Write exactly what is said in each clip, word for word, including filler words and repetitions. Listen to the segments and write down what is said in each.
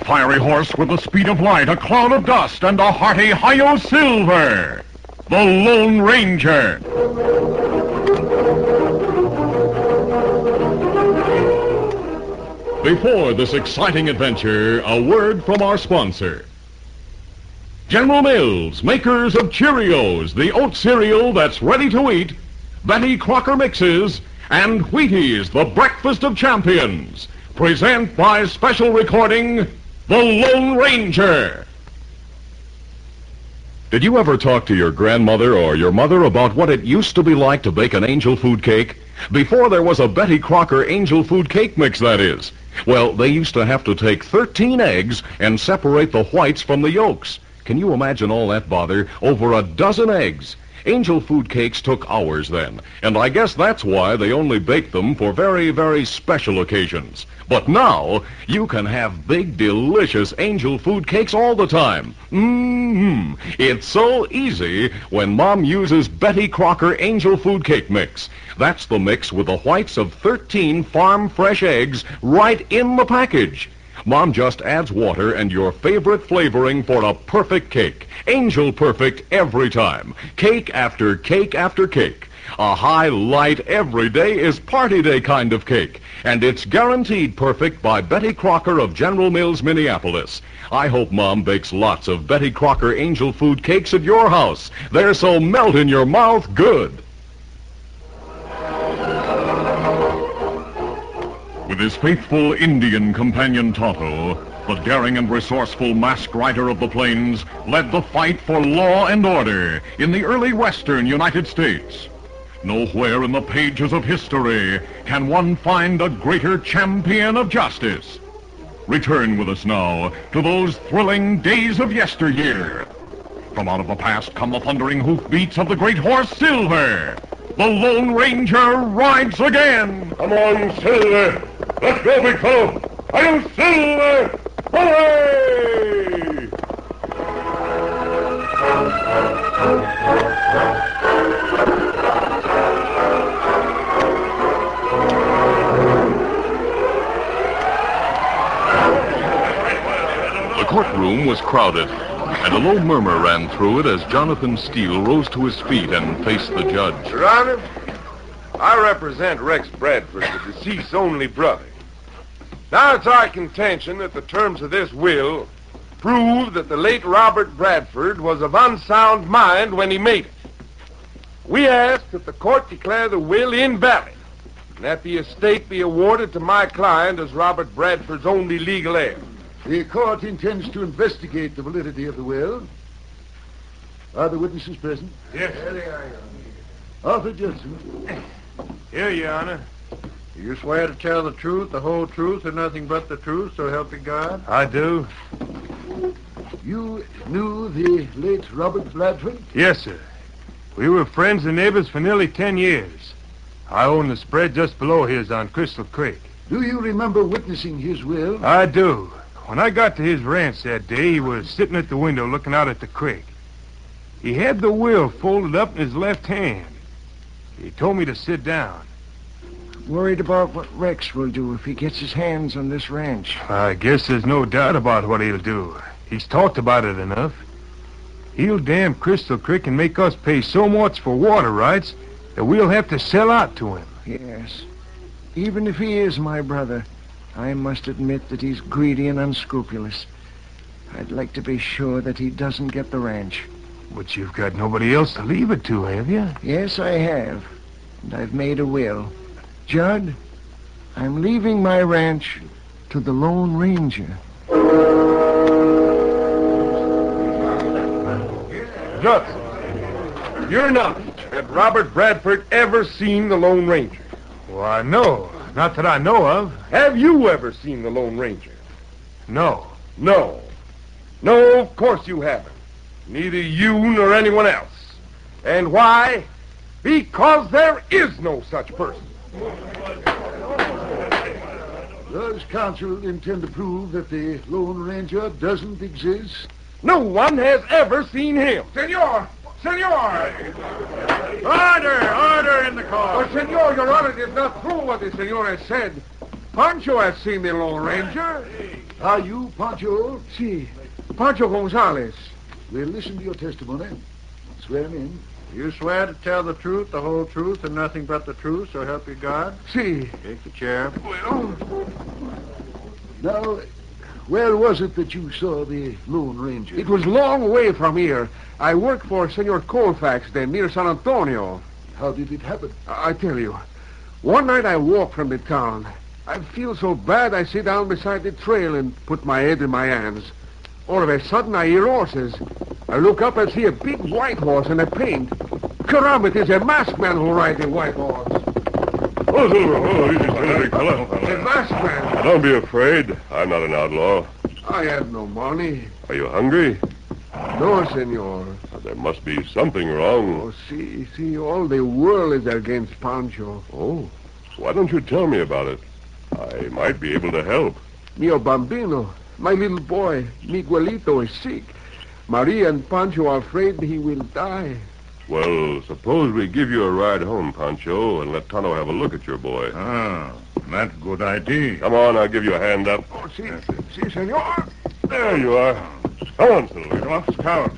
fiery horse with the speed of light, a cloud of dust, and a hearty hi-yo silver, the Lone Ranger. Before this exciting adventure, a word from our sponsor. General Mills, makers of Cheerios, the oat cereal that's ready to eat, Betty Crocker Mixes, and Wheaties, the breakfast of champions, present by special recording, The Lone Ranger. Did you ever talk to your grandmother or your mother about what it used to be like to bake an angel food cake? Before there was a Betty Crocker angel food cake mix, that is. Well, they used to have to take thirteen eggs and separate the whites from the yolks. Can you imagine all that bother? Over a dozen eggs. Angel food cakes took hours then, and I guess that's why they only baked them for very, very special occasions. But now, you can have big, delicious angel food cakes all the time. Mmm, it's so easy when Mom uses Betty Crocker Angel Food Cake Mix. That's the mix with the whites of thirteen farm fresh eggs right in the package. Mom just adds water and your favorite flavoring for a perfect cake. Angel perfect every time. Cake after cake after cake. A high, light, every day is party day kind of cake. And it's guaranteed perfect by Betty Crocker of General Mills, Minneapolis. I hope Mom bakes lots of Betty Crocker Angel Food Cakes at your house. They're so melt in your mouth good. With his faithful Indian companion Tonto, the daring and resourceful masked rider of the plains led the fight for law and order in the early western United States. Nowhere in the pages of history can one find a greater champion of justice. Return with us now to those thrilling days of yesteryear. From out of the past come the thundering hoofbeats of the great horse Silver. The Lone Ranger rides again. Come on, Silver. Let's go, big fellow. I'm Silver. Hooray! The courtroom was crowded, and a low murmur ran through it as Jonathan Steele rose to his feet and faced the judge. Your Honor, I represent Rex Bradford, the deceased's only brother. Now it's our contention that the terms of this will prove that the late Robert Bradford was of unsound mind when he made it. We ask that the court declare the will invalid, and that the estate be awarded to my client as Robert Bradford's only legal heir. The court intends to investigate the validity of the will. Are the witnesses present? Yes. There they are, Your Honor. Arthur Judson. Here, Your Honor. You swear to tell the truth, the whole truth, and nothing but the truth, so help you God? I do. You knew the late Robert Bradford? Yes, sir. We were friends and neighbors for nearly ten years. I own the spread just below his on Crystal Creek. Do you remember witnessing his will? I do. When I got to his ranch that day, he was sitting at the window looking out at the creek. He had the will folded up in his left hand. He told me to sit down. Worried about what Rex will do if he gets his hands on this ranch. I guess there's no doubt about what he'll do. He's talked about it enough. He'll dam Crystal Creek and make us pay so much for water rights that we'll have to sell out to him. Yes. Even if he is my brother, I must admit that he's greedy and unscrupulous. I'd like to be sure that he doesn't get the ranch. But you've got nobody else to leave it to, have you? Yes, I have. And I've made a will. Judd, I'm leaving my ranch to the Lone Ranger. Judson, you're not. Had Robert Bradford ever seen the Lone Ranger? Why, no. Not that I know of. Have you ever seen the Lone Ranger? No. No. No, of course you haven't. Neither you nor anyone else. And why? Because there is no such person. Does counsel intend to prove that the Lone Ranger doesn't exist? No one has ever seen him. Senor! Senor! Order! Order in the court! Oh, senor, your honor is not true what the senor has said. Pancho has seen the Lone Ranger. Are you Pancho? Si. Pancho Gonzalez. We'll listen to your testimony. Swear him in. You swear to tell the truth, the whole truth, and nothing but the truth, so help you God? Si. Take the chair. Well, Now, where was it that you saw the Lone Ranger? it was long way from here. I worked for Senor Colfax then, near San Antonio. How did it happen? I I tell you, one night I walked from the town. I feel so bad I sit down beside the trail and put my head in my hands. All of a sudden I hear horses. I look up and see a big white horse and a paint. Caramba, it is a masked man who rides the white horse. Oh, Silver, oh, easy, steady, big fella. A masked man. Don't be afraid. I'm not an outlaw. I have no money. Are you hungry? No, senor. There must be something wrong. Oh, see, see, all the world is against Pancho. Oh, why don't you tell me about it? I might be able to help. Mio bambino, my little boy, Miguelito, is sick. Maria and Pancho are afraid he will die. Well, suppose we give you a ride home, Pancho, and let Tonto have a look at your boy. Ah, that's good idea. Come on, I'll give you a hand up. Oh, si, si, senor. There you are. Come on, Silver. Come on, Scout.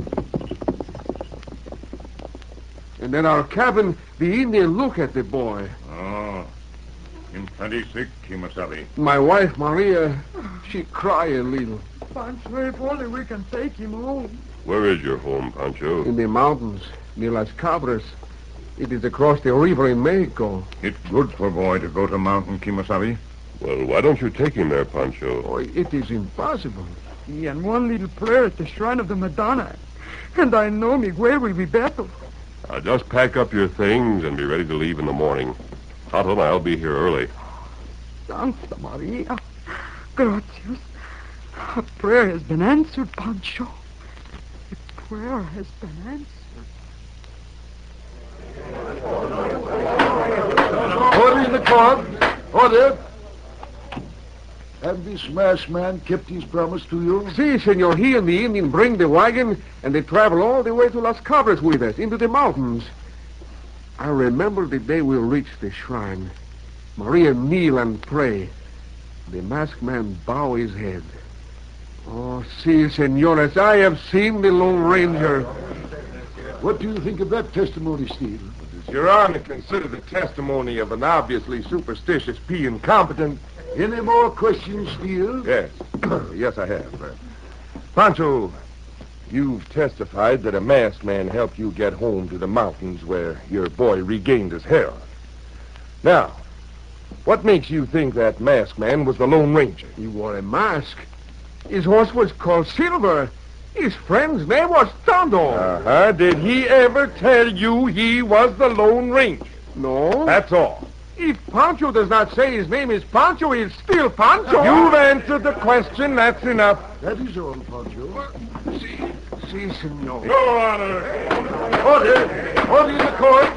And in our cabin, the Indian look at the boy. Oh, him plenty sick, Kimasabi. My wife, Maria, she cry a little. Pancho, if only we can take him home. Where is your home, Pancho? In the mountains, near Las Cabras. It is across the river in Mexico. It's good for boy to go to mountain, Kimasabi. Well, why don't you take him there, Pancho? Oh, it is impossible. He and one little prayer at the shrine of the Madonna. And I know Miguel will be better. Now, just pack up your things and be ready to leave in the morning. Tonto and I'll be here early. Santa Maria. Gracias. A prayer has been answered, Pancho. A prayer has been answered. Order in the court. Order. Have this masked man kept his promise to you? Si, senor, he and the Indian bring the wagon, and they travel all the way to Las Cabras with us, into the mountains. I remember the day we'll reach the shrine. Maria kneel and pray. The masked man bow his head. Oh, si, senores, I have seen the Lone Ranger. What do you think of that testimony, Steve? Does Your Honor consider the testimony of an obviously superstitious P incompetent? Any more questions, Steele? Yes. Yes, I have. Uh, Pancho, you've testified that a masked man helped you get home to the mountains where your boy regained his health. Now, what makes you think that masked man was the Lone Ranger? He wore a mask. His horse was called Silver. His friend's name was Tonto. Uh-huh. Did he ever tell you he was the Lone Ranger? No. That's all. If Pancho does not say his name is Pancho, he's still Pancho. You've answered the question. That's enough. That is all, Pancho. Si, si, senor. Your Honor! Order! Order in the court!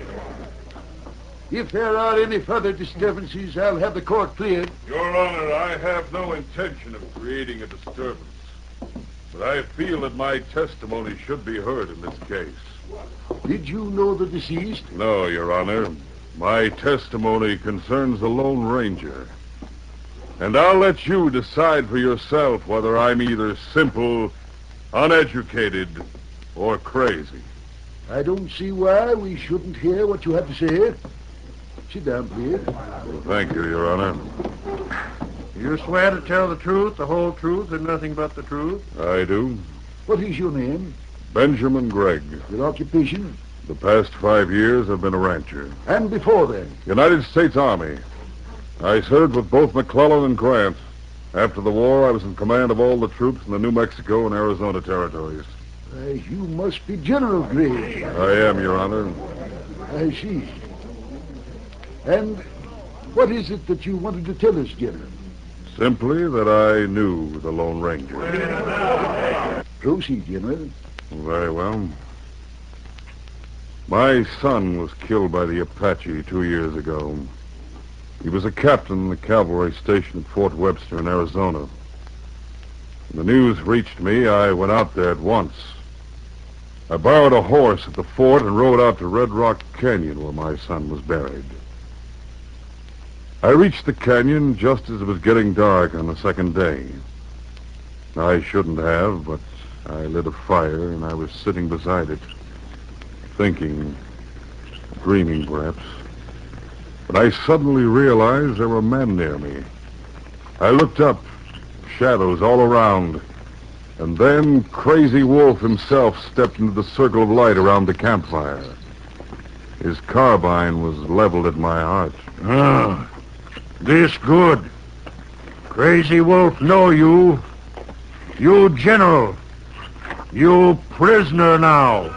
If there are any further disturbances, I'll have the court cleared. Your Honor, I have no intention of creating a disturbance. But I feel that my testimony should be heard in this case. Did you know the deceased? No, Your Honor. My testimony concerns the Lone Ranger. And I'll let you decide for yourself whether I'm either simple, uneducated, or crazy. I don't see why we shouldn't hear what you have to say. Sit down, please. Well, thank you, Your Honor. You swear to tell the truth, the whole truth, and nothing but the truth? I do. What is your name? Benjamin Gregg. Your occupation? The past five years I've been a rancher. And before then? United States Army. I served with both McClellan and Grant. After the war, I was in command of all the troops in the New Mexico and Arizona territories. Uh, you must be General Gregg. I am, Your Honor. I see. And what is it that you wanted to tell us, General? Simply that I knew the Lone Ranger. Proceed, General. Very well. My son was killed by the Apache two years ago. He was a captain in the cavalry station at Fort Webster in Arizona. When the news reached me, I went out there at once. I borrowed a horse at the fort and rode out to Red Rock Canyon where my son was buried. I reached the canyon just as it was getting dark on the second day. I shouldn't have, but I lit a fire and I was sitting beside it, thinking, dreaming perhaps. But I suddenly realized there were men near me. I looked up, shadows all around, and then Crazy Wolf himself stepped into the circle of light around the campfire. His carbine was leveled at my heart. Ah, this good. Crazy Wolf know you. You general. You prisoner now.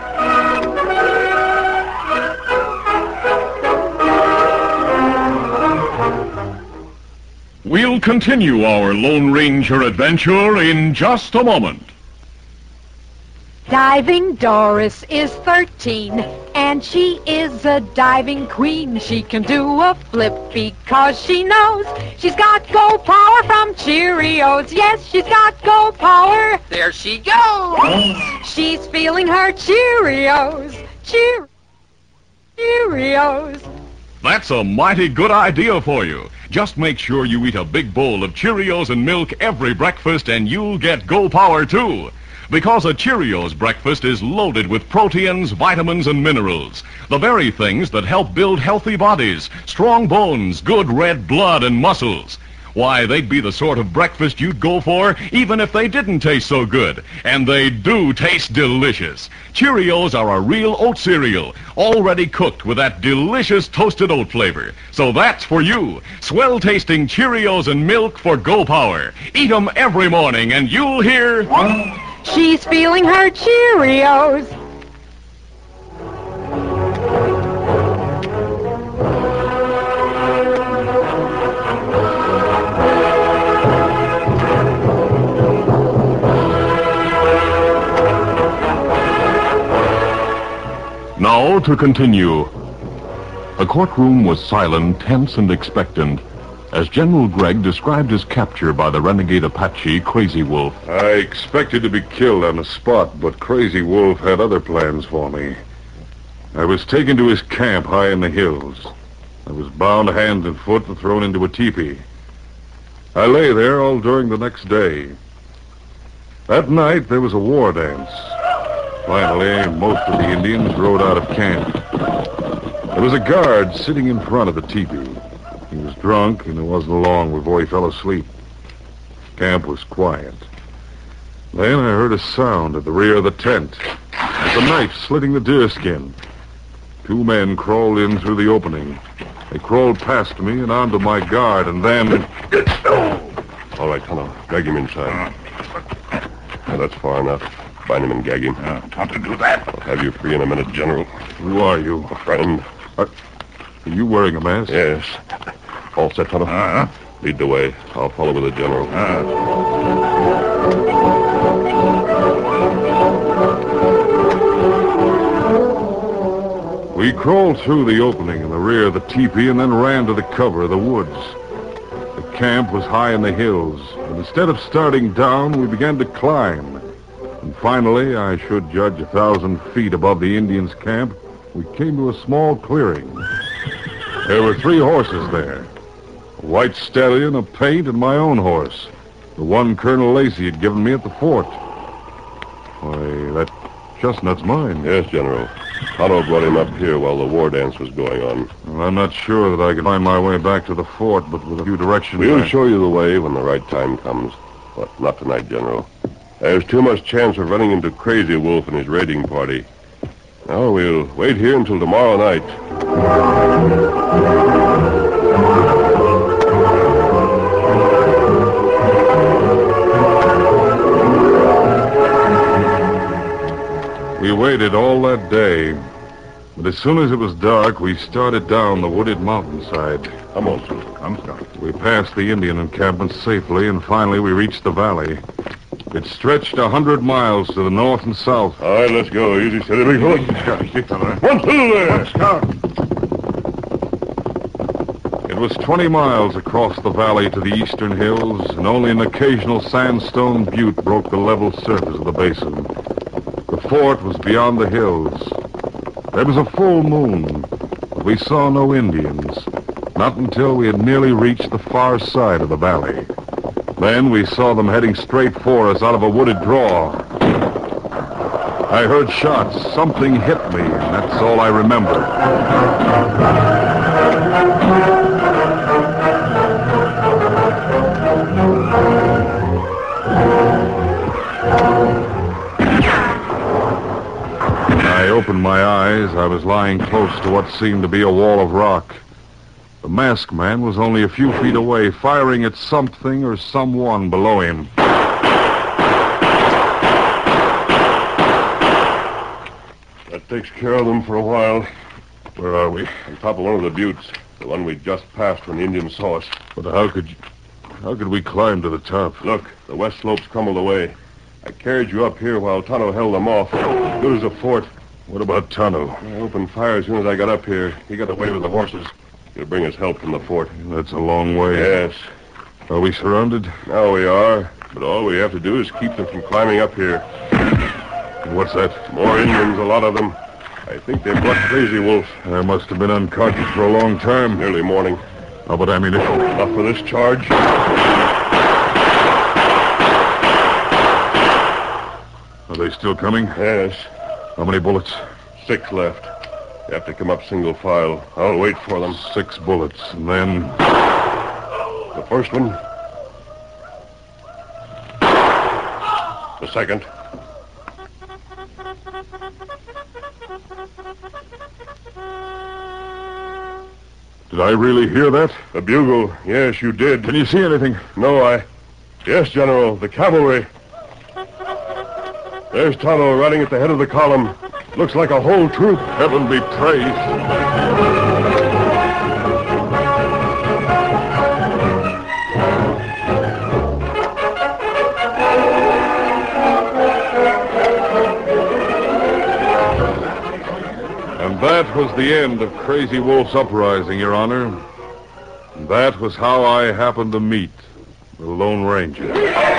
We'll continue our Lone Ranger adventure in just a moment. Diving Doris is thirteen, and she is a diving queen. She can do a flip because she knows she's got go power from Cheerios. Yes, she's got go power. There she goes. She's feeling her Cheerios. Cheer- Cheerios. That's a mighty good idea for you. Just make sure you eat a big bowl of Cheerios and milk every breakfast, and you'll get Go Power, too. Because a Cheerios breakfast is loaded with proteins, vitamins, and minerals. The very things that help build healthy bodies, strong bones, good red blood, and muscles. Why, they'd be the sort of breakfast you'd go for even if they didn't taste so good. And they do taste delicious. Cheerios are a real oat cereal, already cooked with that delicious toasted oat flavor. So that's for you. Swell-tasting Cheerios and milk for Go Power. Eat 'em every morning and you'll hear... She's feeling her Cheerios. Now to continue. The courtroom was silent, tense, and expectant as General Gregg described his capture by the renegade Apache, Crazy Wolf. I expected to be killed on the spot, but Crazy Wolf had other plans for me. I was taken to his camp high in the hills. I was bound hand and foot and thrown into a teepee. I lay there all during the next day. That night, there was a war dance. Finally, most of the Indians rode out of camp. There was a guard sitting in front of the teepee. He was drunk, and it wasn't long before he fell asleep. Camp was quiet. Then I heard a sound at the rear of the tent. It was a knife slitting the deerskin. Two men crawled in through the opening. They crawled past me and onto my guard, and then... All right, Tonto. Drag him inside. Now, that's far enough. Bind him and gag him. Uh, how to do that? I'll have you free in a minute, General. Who are you? A friend. Are, are you wearing a mask? Yes. All set, Tonto? Uh-huh. Lead the way. I'll follow with the General. We crawled through the opening in the rear of the teepee and then ran to the cover of the woods. The camp was high in the hills, but instead of starting down, we began to climb. And finally, I should judge a thousand feet above the Indians' camp, we came to a small clearing. There were three horses there. A white stallion, a paint, and my own horse. The one Colonel Lacey had given me at the fort. Why, that chestnut's mine. Yes, General. Tonto brought him up here while the war dance was going on. Well, I'm not sure that I can find my way back to the fort, but with a few directions... We'll I... show you the way when the right time comes. But not tonight, General. There's too much chance of running into Crazy Wolf and his raiding party. Now we'll wait here until tomorrow night. We waited all that day, but as soon as it was dark, we started down the wooded mountainside. Come on, son. Come, Scout. We passed the Indian encampment safely, and finally we reached the valley. It stretched a hundred miles to the north and south. All right, let's go. Easy, steady, big foot. Scout, keep on there. One, two, there. Scout. It was twenty miles across the valley to the eastern hills, and only an occasional sandstone butte broke the level surface of the basin. The fort was beyond the hills. There was a full moon, but we saw no Indians, Not until we had nearly reached the far side of the valley. Then we saw them heading straight for us out of a wooded draw. I heard shots. Something hit me, and that's all I remember. I opened my eyes. I was lying close to what seemed to be a wall of rock. The masked man was only a few feet away, firing at something or someone below him. That takes care of them for a while. Where are we? On top of one of the buttes. The one we just passed when the Indians saw us. But how could you... How could we climb to the top? Look, the west slope's crumbled away. I carried you up here while Tonto held them off. Good as a fort. What about Tonto? I opened fire as soon as I got up here. He got away with the horses. He'll bring us help from the fort. That's a long way. Yes. Are we surrounded? Now we are. But all we have to do is keep them from climbing up here. What's that? More Indians, a lot of them. I think they've brought Crazy Wolf. I must have been unconscious for a long time. Nearly morning. How about ammunition? Enough for this charge. Are they still coming? Yes. How many bullets? Six left. You have to come up single file. I'll wait for them. Six bullets, and then... The first one. The second. Did I really hear that? The bugle. Yes, you did. Can you see anything? No, I... Yes, General. The cavalry. There's Tonto riding at the head of the column. Looks like a whole troop. Heaven be praised. And that was the end of Crazy Wolf's uprising, Your Honor. And that was how I happened to meet the Lone Ranger.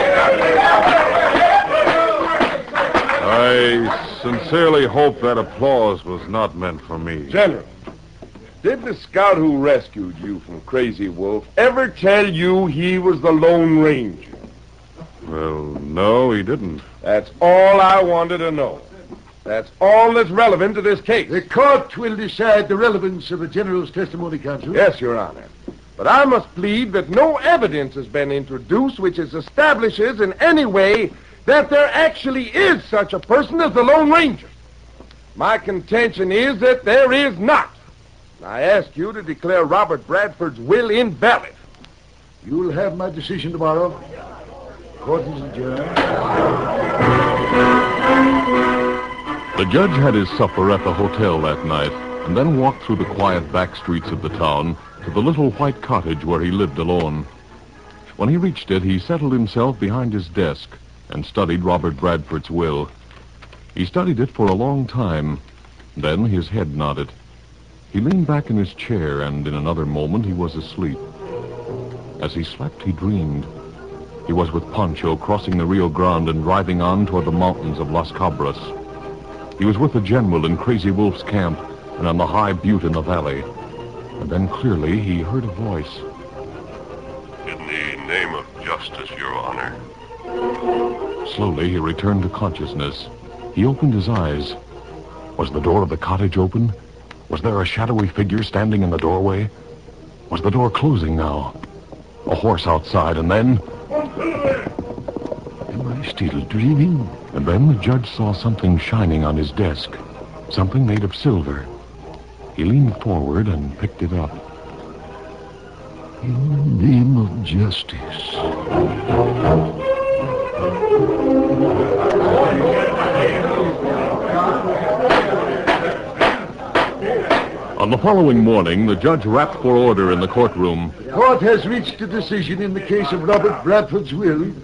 I sincerely hope that applause was not meant for me. General, did the scout who rescued you from Crazy Wolf ever tell you he was the Lone Ranger? Well, no, he didn't. That's all I wanted to know. That's all that's relevant to this case. The court will decide the relevance of the General's testimony, Counsel. Yes, Your Honor. But I must plead that no evidence has been introduced which establishes in any way that there actually is such a person as the Lone Ranger. My contention is that there is not. I ask you to declare Robert Bradford's will invalid. You'll have my decision tomorrow. Court is adjourned. The judge had his supper at the hotel that night and then walked through the quiet back streets of the town to the little white cottage where he lived alone. When he reached it, he settled himself behind his desk and studied Robert Bradford's will. He studied it for a long time. Then his head nodded. He leaned back in his chair, and in another moment he was asleep. As he slept, he dreamed. He was with Pancho crossing the Rio Grande and driving on toward the mountains of Las Cabras. He was with the general in Crazy Wolf's camp and on the high butte in the valley. And then clearly he heard a voice. In the name of justice, Your Honor. Slowly, he returned to consciousness. He opened his eyes. Was the door of the cottage open? Was there a shadowy figure standing in the doorway? Was the door closing now? A horse outside, and then... Am I still dreaming? And then the judge saw something shining on his desk. Something made of silver. He leaned forward and picked it up. In the name of justice. On the following morning, the judge rapped for order in the courtroom. The court has reached a decision in the case of Robert Bradford's will.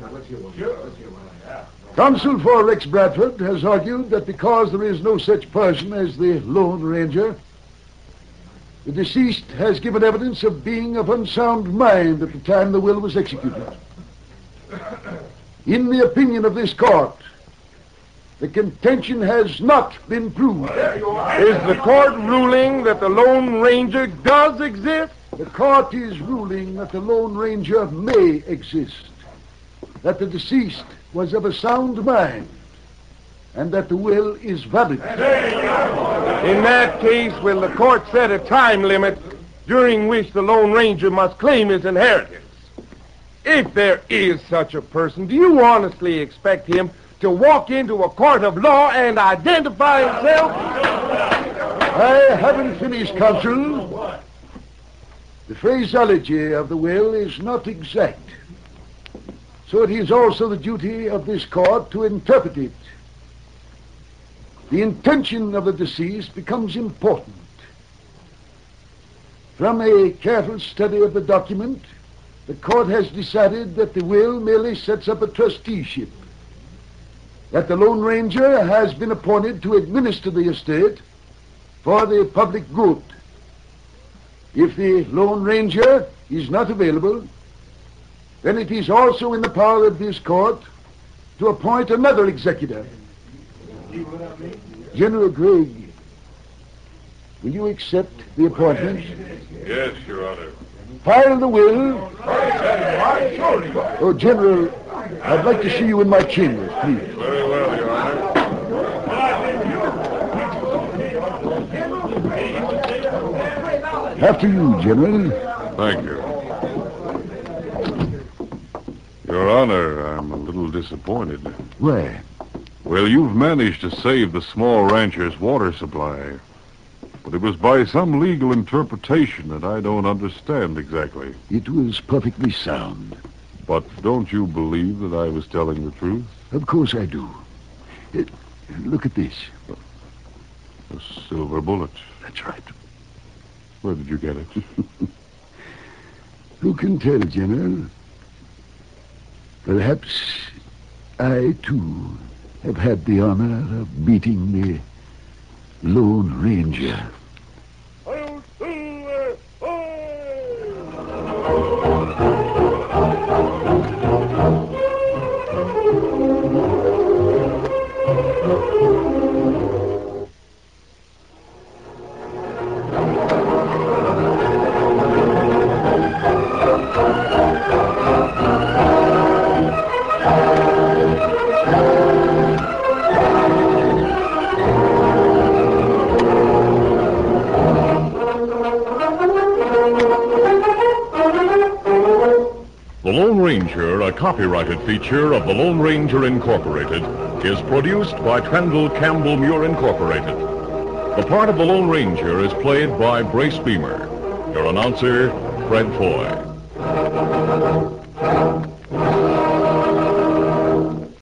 Counsel for Rex Bradford has argued that because there is no such person as the Lone Ranger, the deceased has given evidence of being of unsound mind at the time the will was executed. In the opinion of this court, The contention has not been proved. Is the court ruling that the Lone Ranger does exist? The court is ruling that the Lone Ranger may exist, that the deceased was of a sound mind, and that the will is valid. In that case, will the court set a time limit during which the Lone Ranger must claim his inheritance? If there is such a person, do you honestly expect him to walk into a court of law and identify himself? I haven't finished, counsel. The phraseology of the will is not exact, so it is also the duty of this court to interpret it. The intention of the deceased becomes important. From a careful study of the document, the court has decided that the will merely sets up a trusteeship, that the Lone Ranger has been appointed to administer the estate for the public good. If the Lone Ranger is not available, then it is also in the power of this court to appoint another executor. General Gregg, will you accept the appointment? Yes, Your Honor. File the will. Oh, General, I'd like to see you in my chambers, please. Very well, Your Honor. After you, General. Thank you. Your Honor, I'm a little disappointed. Why? Well, you've managed to save the small rancher's water supply. But it was by some legal interpretation that I don't understand exactly. It was perfectly sound. But don't you believe that I was telling the truth? Of course I do. Uh, look at this. A silver bullet. That's right. Where did you get it? Who can tell, General? Perhaps I, too, have had the honor of meeting the Lone Ranger. The Lone Ranger, a copyrighted feature of the Lone Ranger Incorporated, is produced by Trendle Campbell Muir Incorporated. The part of the Lone Ranger is played by Brace Beamer. Your announcer, Fred Foy.